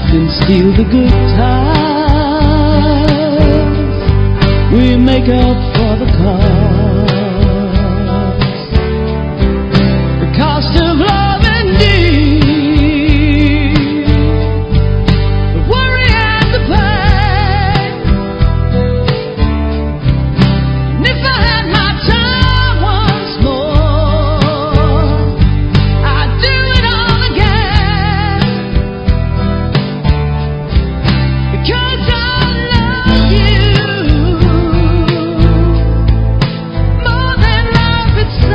can steal the good times. We make up for the cost. The cost of love indeed. The worry and the pain. And if I had my time once more, I'd do it all again. Because I love you more than life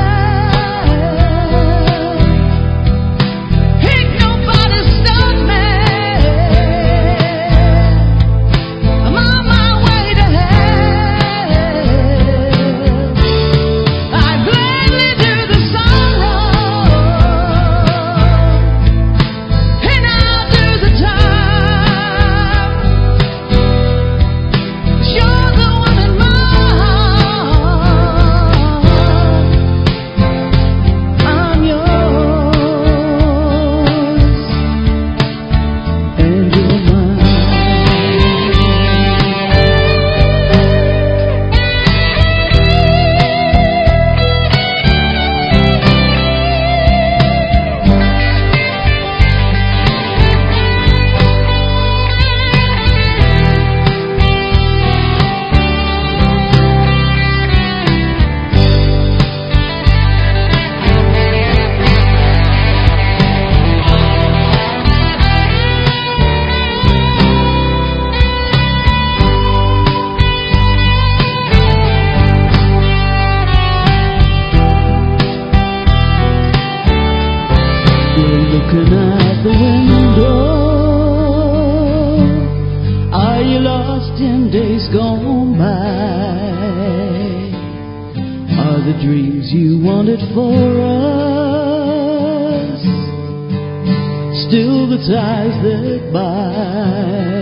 itself. Ain't nobody stop me. I'm on my way to hell. I'd gladly do the sorrow, and I'll do the time. 'Cause you're the one in my heart. I'm yours, and you're mine. You're looking out the window. Are you lost in days gone by? Are the dreams you wanted for us still the ties that bind?